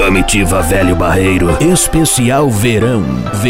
Comitiva Velho Barreiro, especial verão.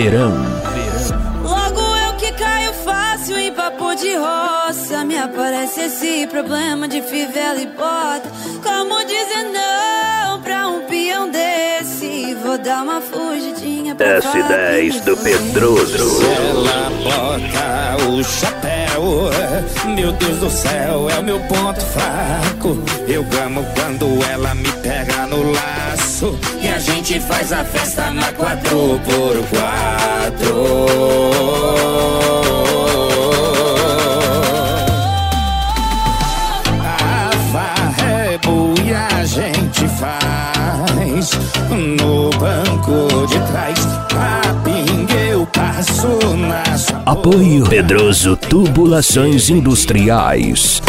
Logo eu que caio fácil em papo de roça. Me aparece esse problema de fivela e bota. Como dizer não pra um peão desse? Vou dar uma fugidinha pra S10 do Pedroso. Ela bota o chapéu, meu Deus do céu, é o meu ponto fraco. Eu amo quando ela me pega no laço e a gente faz a festa na 4x4. E a gente faz no banco de trás. A pinga eu passo na sua Apoio Pedroso Tubulações Industriais.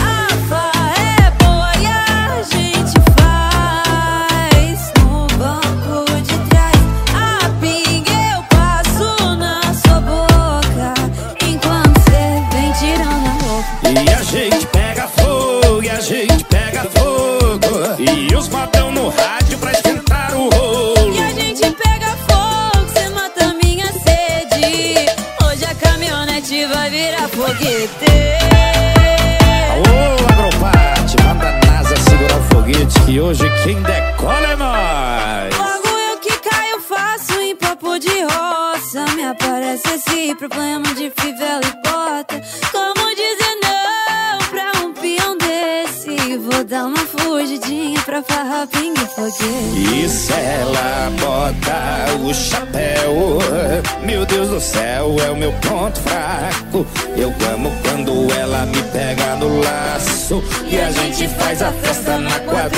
E a gente pega fogo, e a gente pega fogo, e os modão no rádio pra esquentar o rolo. E a gente pega fogo, cê mata minha sede. Hoje a caminhonete vai virar foguete. Alô, Agroparte, manda a NASA segurar o foguete, que hoje quem decola é nós. Logo eu que caio fácil em papo de roça. Me aparece esse problema de fivela e bota. Como dizer não pra um peão desse? Vou dar uma fugidinha pra farra, pinga e foguete. E se ela bota o chapéu, meu Deus do céu, é o meu ponto fraco. Eu amo quando ela me pega no laço e a gente faz a festa na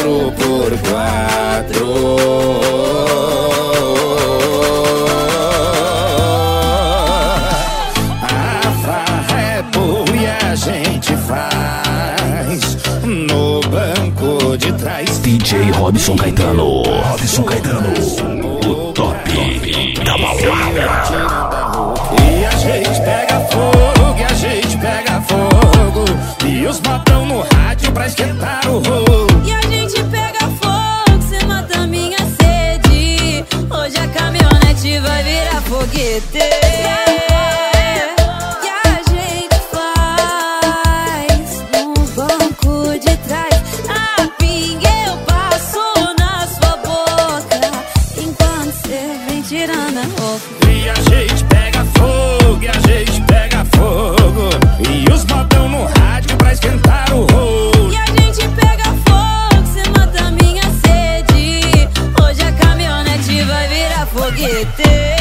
4x4. A gente faz no banco de trás. DJ Robson Caetano. O top da balada. E a gente pega fogo, e a gente pega fogo, e os modão no rádio pra esquentar o rolo. E a gente pega fogo, cê mata minha sede. Hoje a caminhonete vai virar foguete. E a gente pega fogo, e a gente pega fogo, e os modão no rádio pra esquentar o rolo. E a gente pega fogo, cê mata minha sede. Hoje a caminhonete vai virar foguete.